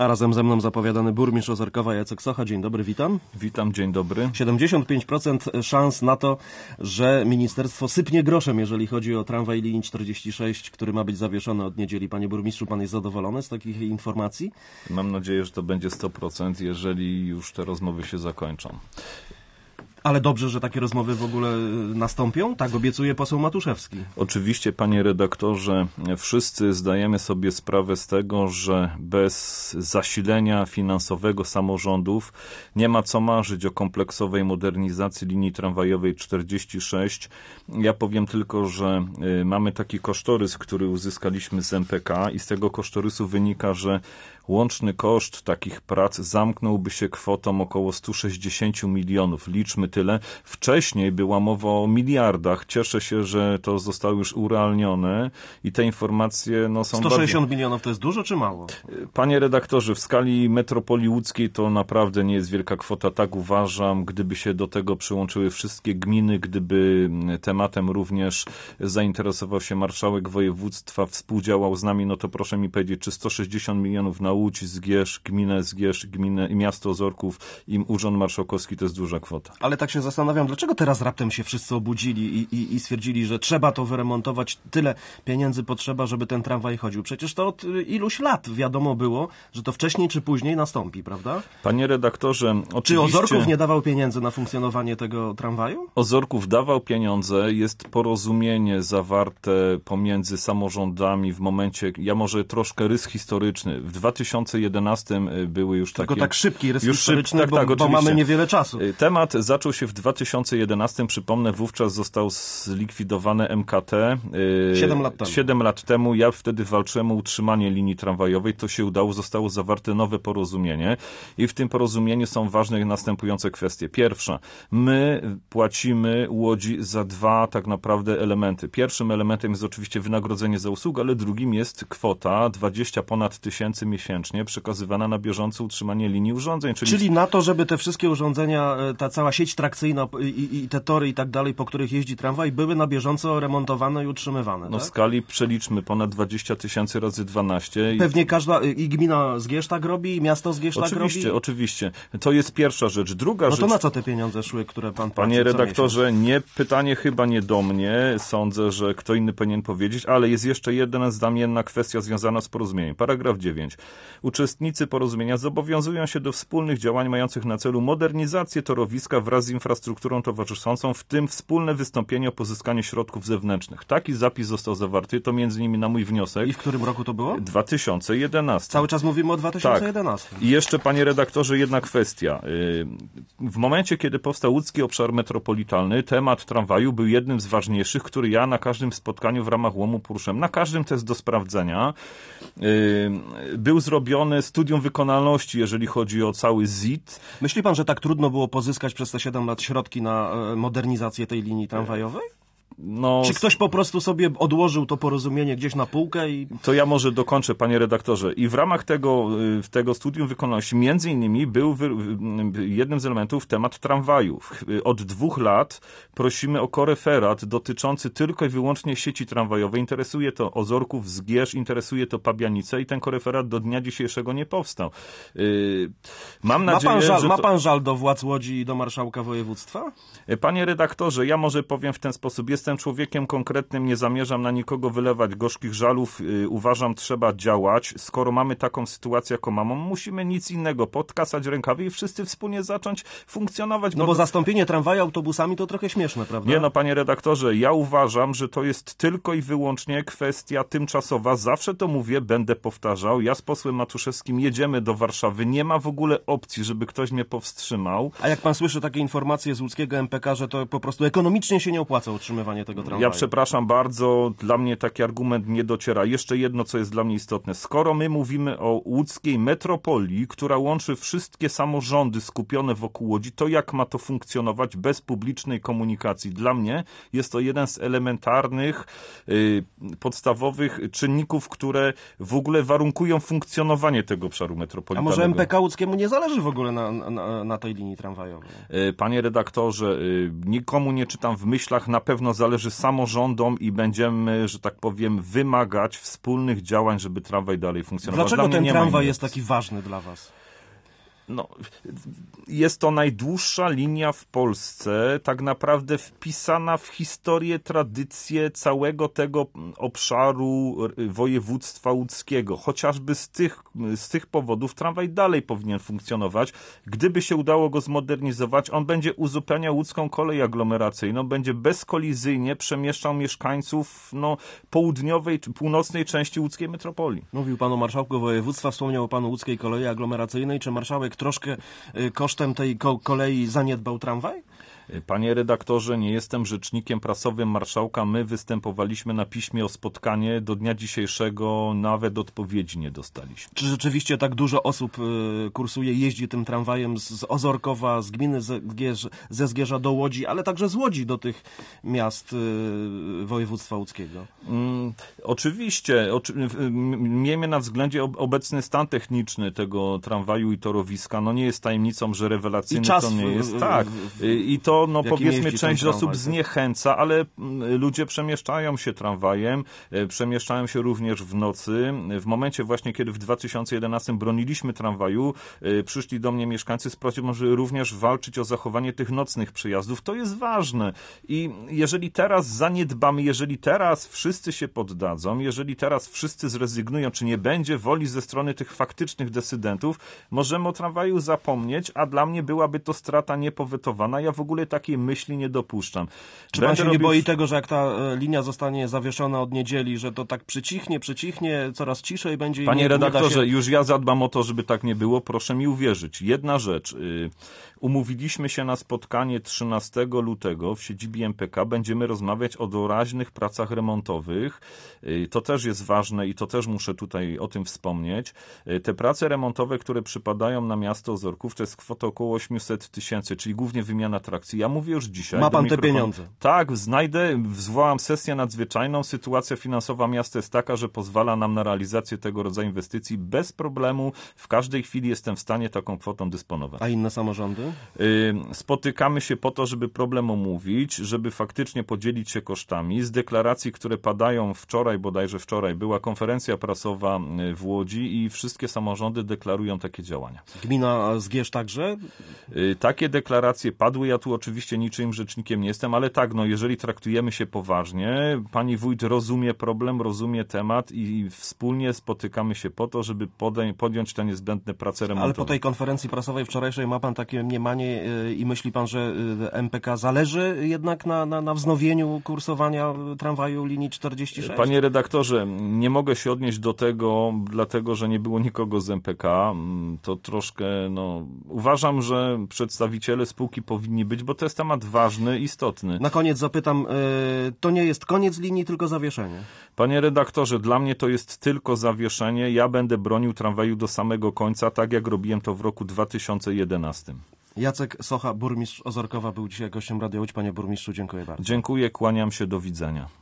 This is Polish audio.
A razem ze mną zapowiadany burmistrz Ozorkowa Jacek Socha. Dzień dobry, witam. Witam, dzień dobry. 75% szans na to, że ministerstwo sypnie groszem, jeżeli chodzi o tramwaj linii 46, który ma być zawieszony od niedzieli. Panie burmistrzu, pan jest zadowolony z takich informacji? Mam nadzieję, że to będzie 100%, jeżeli już te rozmowy się zakończą. Ale dobrze, że takie rozmowy w ogóle nastąpią? Tak obiecuje poseł Matuszewski. Oczywiście, panie redaktorze, wszyscy zdajemy sobie sprawę z tego, że bez zasilenia finansowego samorządów nie ma co marzyć o kompleksowej modernizacji linii tramwajowej 46. Ja powiem tylko, że mamy taki kosztorys, który uzyskaliśmy z MPK i z tego kosztorysu wynika, że łączny koszt takich prac zamknąłby się kwotą około 160 milionów. Liczmy tyle. Wcześniej była mowa o miliardach. Cieszę się, że to zostało już urealnione i te informacje są 160 milionów to jest dużo czy mało? Panie redaktorze, w skali metropolii łódzkiej to naprawdę nie jest wielka kwota. Tak uważam. Gdyby się do tego przyłączyły wszystkie gminy, gdyby tematem również zainteresował się marszałek województwa, współdziałał z nami, no to proszę mi powiedzieć, czy 160 milionów na Łódź, Zgierz, gminę i miasto Ozorków i Urząd Marszałkowski to jest duża kwota. Ale tak się zastanawiam, dlaczego teraz raptem się wszyscy obudzili i stwierdzili, że trzeba to wyremontować, tyle pieniędzy potrzeba, żeby ten tramwaj chodził. Przecież to od iluś lat wiadomo było, że to wcześniej czy później nastąpi, prawda? Panie redaktorze, oczywiście... Czy Ozorków nie dawał pieniędzy na funkcjonowanie tego tramwaju? Ozorków dawał pieniądze, jest porozumienie zawarte pomiędzy samorządami w momencie, ja może troszkę rys historyczny, w 2011 były już tylko takie... tak szybki rys historyczny, bo mamy niewiele czasu. Temat zaczął się w 2011, przypomnę, wówczas został zlikwidowane MKT. 7 lat temu. Ja wtedy walczyłem o utrzymanie linii tramwajowej, to się udało, zostało zawarte nowe porozumienie i w tym porozumieniu są ważne następujące kwestie. Pierwsza, my płacimy Łodzi za dwa tak naprawdę elementy. Pierwszym elementem jest oczywiście wynagrodzenie za usługę, ale drugim jest kwota 20 ponad tysięcy miesięcznie przekazywana na bieżące utrzymanie linii urządzeń. Czyli na to, żeby te wszystkie urządzenia, ta cała sieć trakcyjna i te tory i tak dalej, po których jeździ tramwaj, były na bieżąco remontowane i utrzymywane, No tak? w skali przeliczmy ponad 20 tysięcy razy 12. Pewnie każda, i gmina Zgierz tak robi, i miasto Zgierz tak robi? Oczywiście. To jest pierwsza rzecz. Druga rzecz... No to na co te pieniądze szły, które pan płaci? Panie redaktorze, pytanie chyba nie do mnie. Sądzę, że kto inny powinien powiedzieć, ale jest jeszcze jedna znamienna kwestia związana z porozumieniem. Paragraf 9. Uczestnicy porozumienia zobowiązują się do wspólnych działań mających na celu modernizację torowiska wraz z infrastrukturą towarzyszącą, w tym wspólne wystąpienie o pozyskanie środków zewnętrznych. Taki zapis został zawarty, to między innymi na mój wniosek. I w którym roku to było? 2011. Cały czas mówimy o 2011. Tak. I jeszcze, panie redaktorze, jedna kwestia. W momencie, kiedy powstał łódzki obszar metropolitalny, temat tramwaju był jednym z ważniejszych, który ja na każdym spotkaniu w ramach łomu poruszyłem. Na każdym to jest do sprawdzenia. Był zrobione studium wykonalności, jeżeli chodzi o cały ZIT. Myśli pan, że tak trudno było pozyskać przez te 7 lat środki na modernizację tej linii tramwajowej? Czy ktoś po prostu sobie odłożył to porozumienie gdzieś na półkę i... To ja może dokończę, panie redaktorze. I w ramach tego studium wykonalności między innymi był jednym z elementów temat tramwajów. Od 2 lat prosimy o koreferat dotyczący tylko i wyłącznie sieci tramwajowej. Interesuje to Ozorków, Zgierz, interesuje to Pabianice i ten koreferat do dnia dzisiejszego nie powstał. Mam nadzieję, że ma pan żal do władz Łodzi i do marszałka województwa? Panie redaktorze, ja może powiem w ten sposób. Jestem człowiekiem konkretnym, nie zamierzam na nikogo wylewać gorzkich żalów. Uważam, trzeba działać. Skoro mamy taką sytuację, jaką mamy, musimy nic innego, podkasać rękawy i wszyscy wspólnie zacząć funkcjonować. No bo zastąpienie tramwaju autobusami to trochę śmieszne, prawda? Nie, panie redaktorze, ja uważam, że to jest tylko i wyłącznie kwestia tymczasowa. Zawsze to mówię, będę powtarzał. Ja z posłem Matuszewskim jedziemy do Warszawy. Nie ma w ogóle opcji, żeby ktoś mnie powstrzymał. A jak pan słyszy takie informacje z łódzkiego MPK, że to po prostu ekonomicznie się nie opłaca utrzymywanie tego tramwaju? Ja przepraszam bardzo, dla mnie taki argument nie dociera. Jeszcze jedno, co jest dla mnie istotne. Skoro my mówimy o łódzkiej metropolii, która łączy wszystkie samorządy skupione wokół Łodzi, to jak ma to funkcjonować bez publicznej komunikacji? Dla mnie jest to jeden z elementarnych, podstawowych czynników, które w ogóle warunkują funkcjonowanie tego obszaru metropolitalnego. A może MPK łódzkiemu nie zależy w ogóle na tej linii tramwajowej? Panie redaktorze, nikomu nie czytam w myślach, na pewno zależy samorządom i będziemy, że tak powiem, wymagać wspólnych działań, żeby tramwaj dalej funkcjonował. Dlaczego ten tramwaj jest taki taki ważny dla was? No, jest to najdłuższa linia w Polsce, tak naprawdę wpisana w historię, tradycję całego tego obszaru województwa łódzkiego. Chociażby z tych powodów tramwaj dalej powinien funkcjonować. Gdyby się udało go zmodernizować, on będzie uzupełniał łódzką kolej aglomeracyjną, będzie bezkolizyjnie przemieszczał mieszkańców południowej czy północnej części łódzkiej metropolii. Mówił pan o marszałku województwa, wspomniał pan o łódzkiej kolei aglomeracyjnej. Czy marszałek troszkę kosztem tej kolei zaniedbał tramwaj? Panie redaktorze, nie jestem rzecznikiem prasowym marszałka. My występowaliśmy na piśmie o spotkanie. Do dnia dzisiejszego nawet odpowiedzi nie dostaliśmy. Czy rzeczywiście tak dużo osób kursuje, jeździ tym tramwajem z Ozorkowa, z gminy ze Zgierza do Łodzi, ale także z Łodzi do tych miast województwa łódzkiego? Oczywiście. Miejmy na względzie obecny stan techniczny tego tramwaju i torowiska. Nie jest tajemnicą, że rewelacyjny to nie jest. Tak. I to powiedzmy część osób zniechęca, ale ludzie przemieszczają się tramwajem, przemieszczają się również w nocy. W momencie właśnie, kiedy w 2011 broniliśmy tramwaju, przyszli do mnie mieszkańcy z prośbą, żeby również walczyć o zachowanie tych nocnych przejazdów. To jest ważne. I jeżeli teraz zaniedbamy, jeżeli teraz wszyscy się poddadzą, jeżeli teraz wszyscy zrezygnują, czy nie będzie woli ze strony tych faktycznych decydentów, możemy o tramwaju zapomnieć, a dla mnie byłaby to strata niepowetowana. Ja w ogóle takiej myśli nie dopuszczam. Czy pan się nie boi tego, że jak ta linia zostanie zawieszona od niedzieli, że to tak przycichnie, coraz ciszej będzie? Panie redaktorze, już ja zadbam o to, żeby tak nie było. Proszę mi uwierzyć. Jedna rzecz. Umówiliśmy się na spotkanie 13 lutego w siedzibie MPK. Będziemy rozmawiać o doraźnych pracach remontowych. To też jest ważne i to też muszę tutaj o tym wspomnieć. Te prace remontowe, które przypadają na miasto Ozorków, to jest kwota około 800 000, czyli głównie wymiana trakcji. Ja mówię już dzisiaj. Ma pan te pieniądze? Tak, zwołam sesję nadzwyczajną. Sytuacja finansowa miasta jest taka, że pozwala nam na realizację tego rodzaju inwestycji bez problemu. W każdej chwili jestem w stanie taką kwotą dysponować. A inne samorządy? Spotykamy się po to, żeby problem omówić, żeby faktycznie podzielić się kosztami. Z deklaracji, które padają bodajże wczoraj, była konferencja prasowa w Łodzi i wszystkie samorządy deklarują takie działania. Gmina Zgierz także? Takie deklaracje padły. Ja tu oczywiście niczym rzecznikiem nie jestem, ale tak, jeżeli traktujemy się poważnie, pani wójt rozumie problem, rozumie temat i wspólnie spotykamy się po to, żeby podjąć te niezbędne prace remontowe. Ale po tej konferencji prasowej wczorajszej ma pan takie mniemanie i myśli pan, że MPK zależy jednak na wznowieniu kursowania tramwaju linii 46? Panie redaktorze, nie mogę się odnieść do tego, dlatego że nie było nikogo z MPK. To troszkę, uważam, że przedstawiciele spółki powinni być, bo to jest temat ważny, istotny. Na koniec zapytam, to nie jest koniec linii, tylko zawieszenie? Panie redaktorze, dla mnie to jest tylko zawieszenie. Ja będę bronił tramwaju do samego końca, tak jak robiłem to w roku 2011. Jacek Socha, burmistrz Ozorkowa, był dzisiaj gościem Radia Łódź. Panie burmistrzu, dziękuję bardzo. Dziękuję, kłaniam się, do widzenia.